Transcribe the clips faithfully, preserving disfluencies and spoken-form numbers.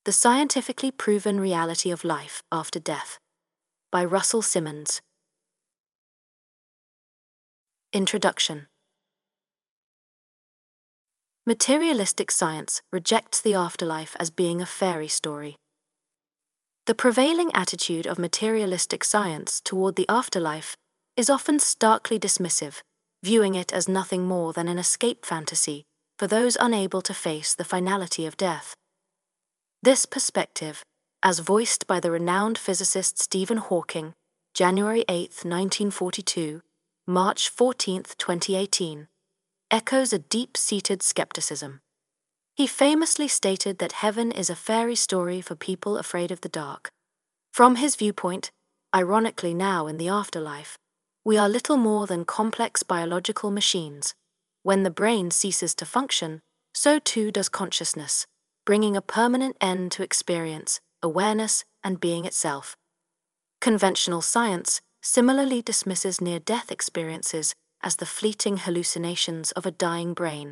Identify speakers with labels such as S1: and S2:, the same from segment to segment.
S1: The Scientifically Proven Reality of Life After Death by Russell Simmons. Introduction. Materialistic science rejects the afterlife as being a fairy story. The prevailing attitude of materialistic science toward the afterlife is often starkly dismissive, viewing it as nothing more than an escape fantasy for those unable to face the finality of death. This perspective, as voiced by the renowned physicist Stephen Hawking, January eighth, nineteen forty-two, March fourteenth, twenty eighteen, echoes a deep-seated skepticism. He famously stated that heaven is a fairy story for people afraid of the dark. From his viewpoint, ironically now in the afterlife, we are little more than complex biological machines. When the brain ceases to function, so too does consciousness, bringing a permanent end to experience, awareness, and being itself. Conventional science similarly dismisses near-death experiences as the fleeting hallucinations of a dying brain.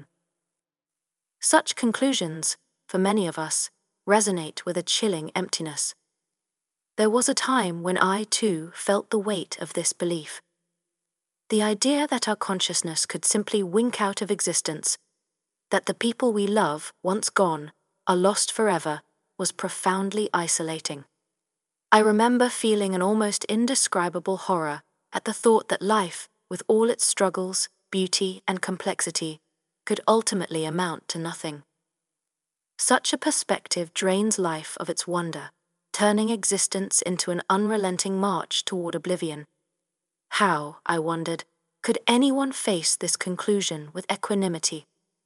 S1: Such conclusions, for many of us, resonate with a chilling emptiness. There was a time when I, too, felt the weight of this belief. The idea that our consciousness could simply wink out of existence, that the people we love, once gone, are lost forever, was profoundly isolating. I remember feeling an almost indescribable horror at the thought that life, with all its struggles, beauty, and complexity, could ultimately amount to nothing. Such a perspective drains life of its wonder, turning existence into an unrelenting march toward oblivion. How, I wondered, could anyone face this conclusion with equanimity?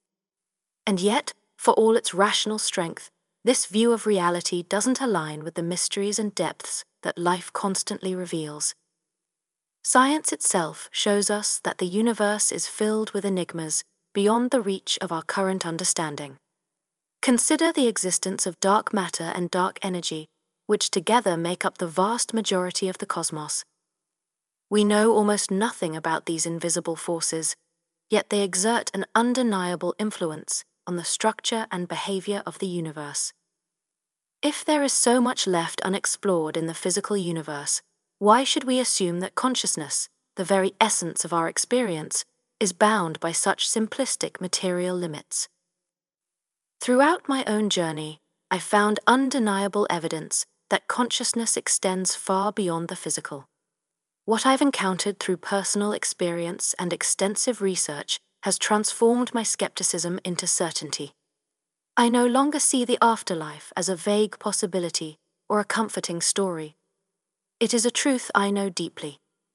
S1: And yet, for all its rational strength, this view of reality doesn't align with the mysteries and depths that life constantly reveals. Science itself shows us that the universe is filled with enigmas beyond the reach of our current understanding. Consider the existence of dark matter and dark energy, which together make up the vast majority of the cosmos. We know almost nothing about these invisible forces, yet they exert an undeniable influence on the structure and behavior of the universe. If there is so much left unexplored in the physical universe, why should we assume that consciousness, the very essence of our experience, is bound by such simplistic material limits? Throughout my own journey, I found undeniable evidence that consciousness extends far beyond the physical. What I've encountered through personal experience and extensive research has transformed my skepticism into certainty. I no longer see the afterlife as a vague possibility or a comforting story. It is a truth I know deeply.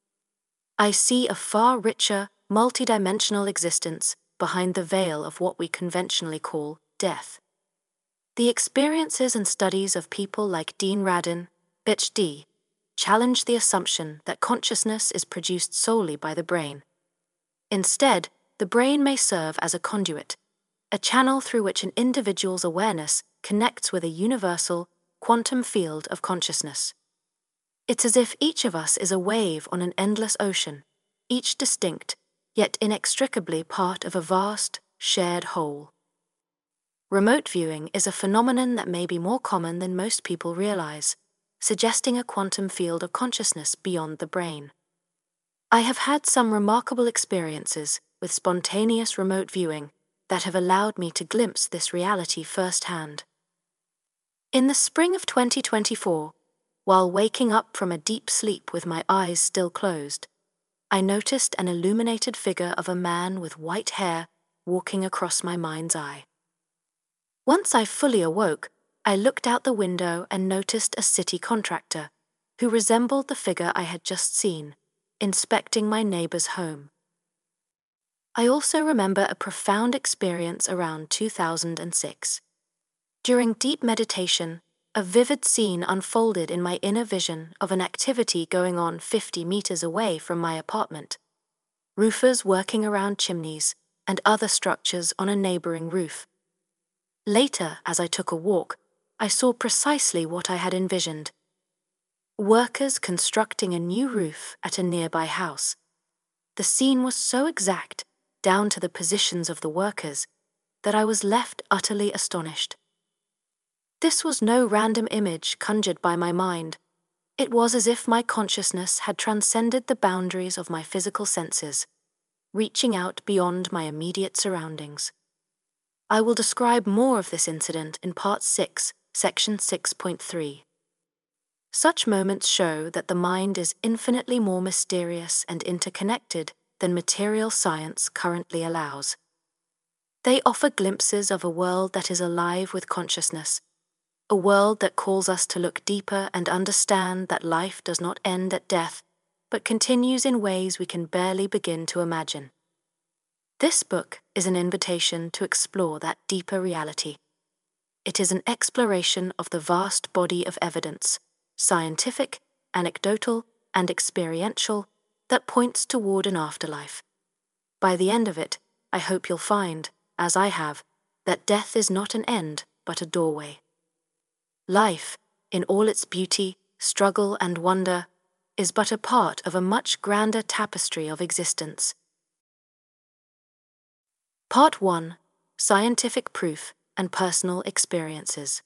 S1: I see a far richer, multidimensional existence behind the veil of what we conventionally call death. The experiences and studies of people like Dean Radin, PhD, challenge the assumption that consciousness is produced solely by the brain. Instead, the brain may serve as a conduit, a channel through which an individual's awareness connects with a universal, quantum field of consciousness. It's as if each of us is a wave on an endless ocean, each distinct, yet inextricably part of a vast, shared whole. Remote viewing is a phenomenon that may be more common than most people realize, suggesting a quantum field of consciousness beyond the brain. I have had some remarkable experiences with spontaneous remote viewing that have allowed me to glimpse this reality firsthand. In the spring of twenty twenty-four, while waking up from a deep sleep with my eyes still closed, I noticed an illuminated figure of a man with white hair walking across my mind's eye. Once I fully awoke, I looked out the window and noticed a city contractor, who resembled the figure I had just seen, inspecting my neighbor's home. I also remember a profound experience around two thousand six. During deep meditation, a vivid scene unfolded in my inner vision of an activity going on fifty meters away from my apartment. Roofers working around chimneys and other structures on a neighboring roof. Later, as I took a walk, I saw precisely what I had envisioned. Workers constructing a new roof at a nearby house. The scene was so exact, down to the positions of the workers, that I was left utterly astonished. This was no random image conjured by my mind. It was as if my consciousness had transcended the boundaries of my physical senses, reaching out beyond my immediate surroundings. I will describe more of this incident in Part six, Section six point three. Such moments show that the mind is infinitely more mysterious and interconnected than material science currently allows. They offer glimpses of a world that is alive with consciousness, a world that calls us to look deeper and understand that life does not end at death, but continues in ways we can barely begin to imagine. This book is an invitation to explore that deeper reality. It is an exploration of the vast body of evidence, scientific, anecdotal, and experiential, that points toward an afterlife. By the end of it, I hope you'll find, as I have, that death is not an end, but a doorway. Life, in all its beauty, struggle, and wonder, is but a part of a much grander tapestry of existence. Part one. Scientific Proof and Personal Experiences.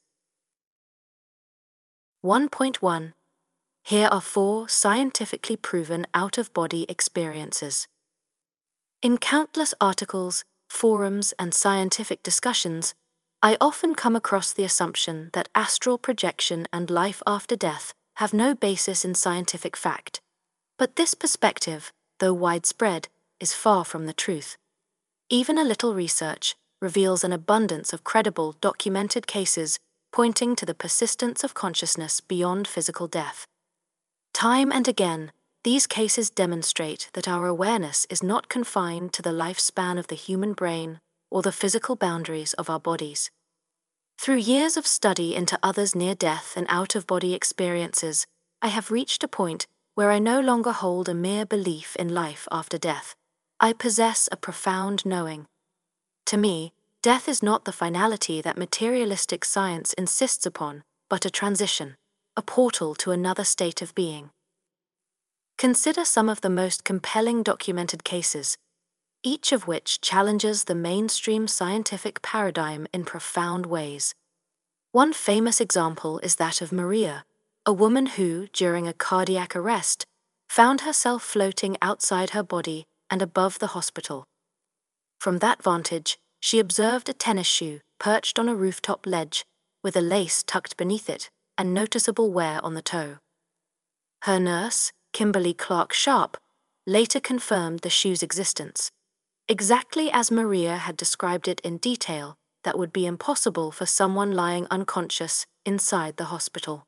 S1: one point one. Here are four scientifically proven out-of-body experiences. In countless articles, forums, and scientific discussions, I often come across the assumption that astral projection and life after death have no basis in scientific fact. But this perspective, though widespread, is far from the truth. Even a little research reveals an abundance of credible, documented cases pointing to the persistence of consciousness beyond physical death. Time and again, these cases demonstrate that our awareness is not confined to the lifespan of the human brain or the physical boundaries of our bodies. Through years of study into others' near-death and out-of-body experiences, I have reached a point where I no longer hold a mere belief in life after death. I possess a profound knowing. To me, death is not the finality that materialistic science insists upon, but a transition, a portal to another state of being. Consider some of the most compelling documented cases, each of which challenges the mainstream scientific paradigm in profound ways. One famous example is that of Maria, a woman who, during a cardiac arrest, found herself floating outside her body and above the hospital. From that vantage, she observed a tennis shoe perched on a rooftop ledge, with a lace tucked beneath it and noticeable wear on the toe. Her nurse, Kimberly Clark Sharp, later confirmed the shoe's existence, exactly as Maria had described it in detail that would be impossible for someone lying unconscious inside the hospital.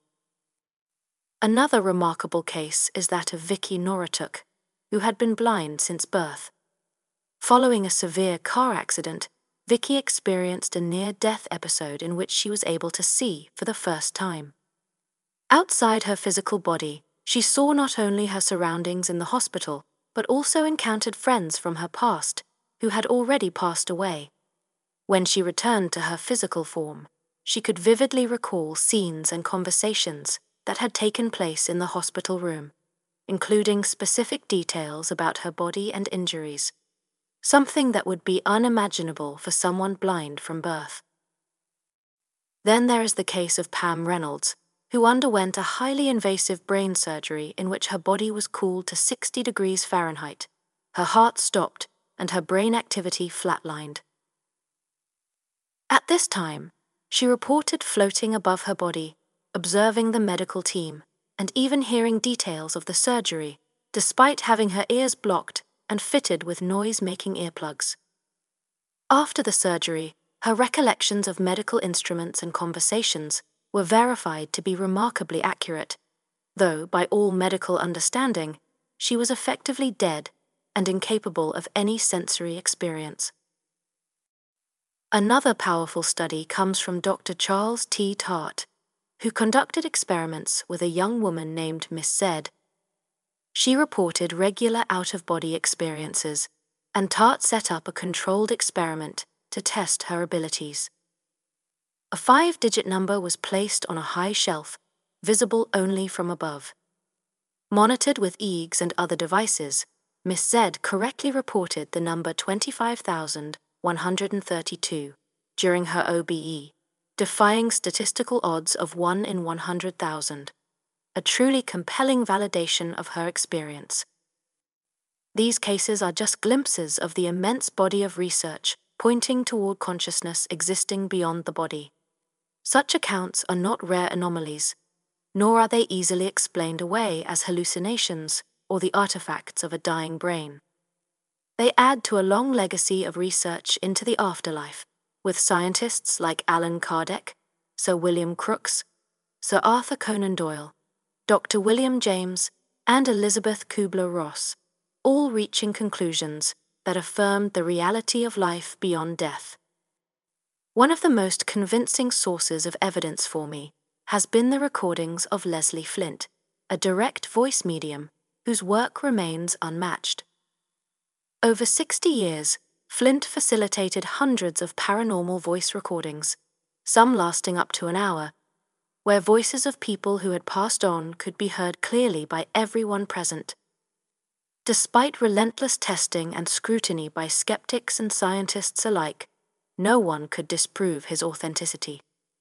S1: Another remarkable case is that of Vicky Noratuk, who had been blind since birth. Following a severe car accident, Vicky experienced a near-death episode in which she was able to see for the first time. Outside her physical body, she saw not only her surroundings in the hospital, but also encountered friends from her past who had already passed away. When she returned to her physical form, she could vividly recall scenes and conversations that had taken place in the hospital room, including specific details about her body and injuries, something that would be unimaginable for someone blind from birth. Then there is the case of Pam Reynolds, who underwent a highly invasive brain surgery in which her body was cooled to sixty degrees Fahrenheit, her heart stopped, and her brain activity flatlined. At this time, she reported floating above her body, observing the medical team, and even hearing details of the surgery, despite having her ears blocked and fitted with noise-making earplugs. After the surgery, her recollections of medical instruments and conversations were verified to be remarkably accurate, though, by all medical understanding, she was effectively dead and incapable of any sensory experience. Another powerful study comes from Doctor Charles T. Tart, who conducted experiments with a young woman named Miss Z. She reported regular out-of-body experiences, and Tart set up a controlled experiment to test her abilities. A five-digit number was placed on a high shelf, visible only from above. Monitored with E E Gs and other devices, Miss Z correctly reported the number twenty-five thousand one hundred thirty-two during her O B E, defying statistical odds of one in one hundred thousand, a truly compelling validation of her experience. These cases are just glimpses of the immense body of research pointing toward consciousness existing beyond the body. Such accounts are not rare anomalies, nor are they easily explained away as hallucinations or the artifacts of a dying brain. They add to a long legacy of research into the afterlife, with scientists like Alan Kardec, Sir William Crookes, Sir Arthur Conan Doyle, Doctor William James, and Elizabeth Kubler-Ross, all reaching conclusions that affirmed the reality of life beyond death. One of the most convincing sources of evidence for me has been the recordings of Leslie Flint, a direct voice medium whose work remains unmatched. Over sixty years, Flint facilitated hundreds of paranormal voice recordings, some lasting up to an hour, where voices of people who had passed on could be heard clearly by everyone present. Despite relentless testing and scrutiny by skeptics and scientists alike, no one could disprove his authenticity.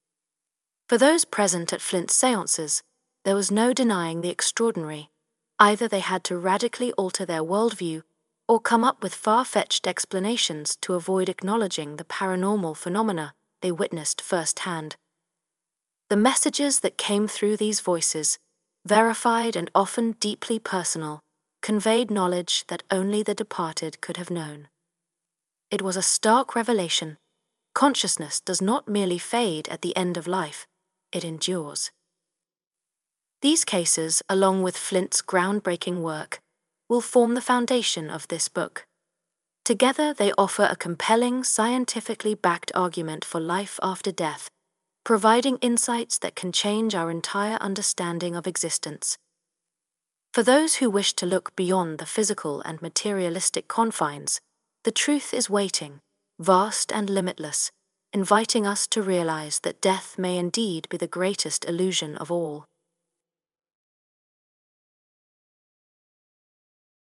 S1: For those present at Flint's seances, there was no denying the extraordinary. Either they had to radically alter their worldview or come up with far-fetched explanations to avoid acknowledging the paranormal phenomena they witnessed firsthand. The messages that came through these voices, verified and often deeply personal, conveyed knowledge that only the departed could have known. It was a stark revelation. Consciousness does not merely fade at the end of life, it endures. These cases, along with Flint's groundbreaking work, will form the foundation of this book. Together they offer a compelling, scientifically backed argument for life after death, providing insights that can change our entire understanding of existence. For those who wish to look beyond the physical and materialistic confines, the truth is waiting, vast and limitless, inviting us to realize that death may indeed be the greatest illusion of all.